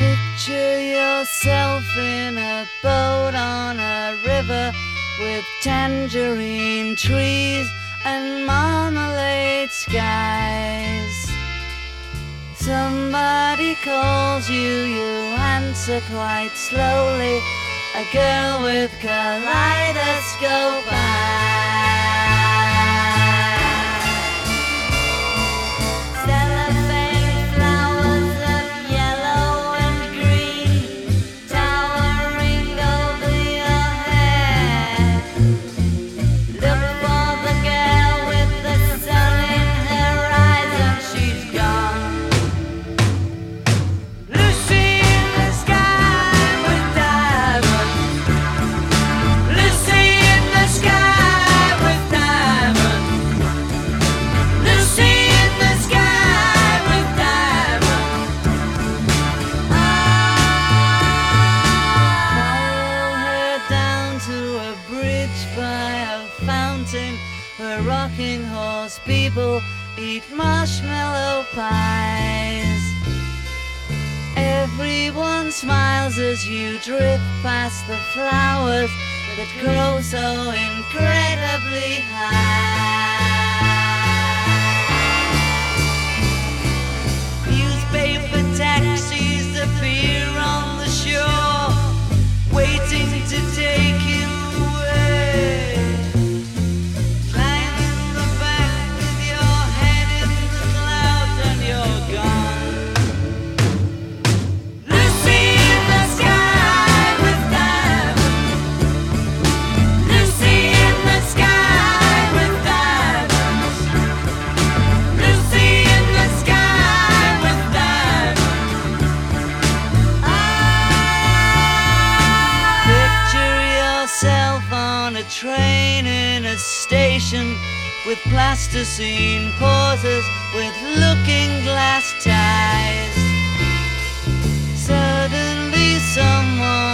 Picture yourself in a boat on a river with tangerine trees and marmalade skies. Somebody calls you, you answer quite slowly. A girl with kaleidoscope eyes. Cellophane flowers of yellow and green towering over your head. Look for the girl with the sun in her eyes and she's gone. Lucy in the sky with diamonds. Lucy in the sky with diamonds. Lucy in the sky with diamonds. Follow her down to a bridge by a fountain where rocking horse people eat marshmallow pies. Everyone smiles as you drift past the flowers that grow so incredibly high. Newspaper taxis appear on the shore, waiting to take you away. Climb in the back with your head in the clouds and you're gone. Lucy in the sky with diamonds. Lucy in the sky with diamonds. Lucy in the sky with diamonds. Picture yourself on a train in a station with plasticine pauses with looking glass ties. Suddenly someone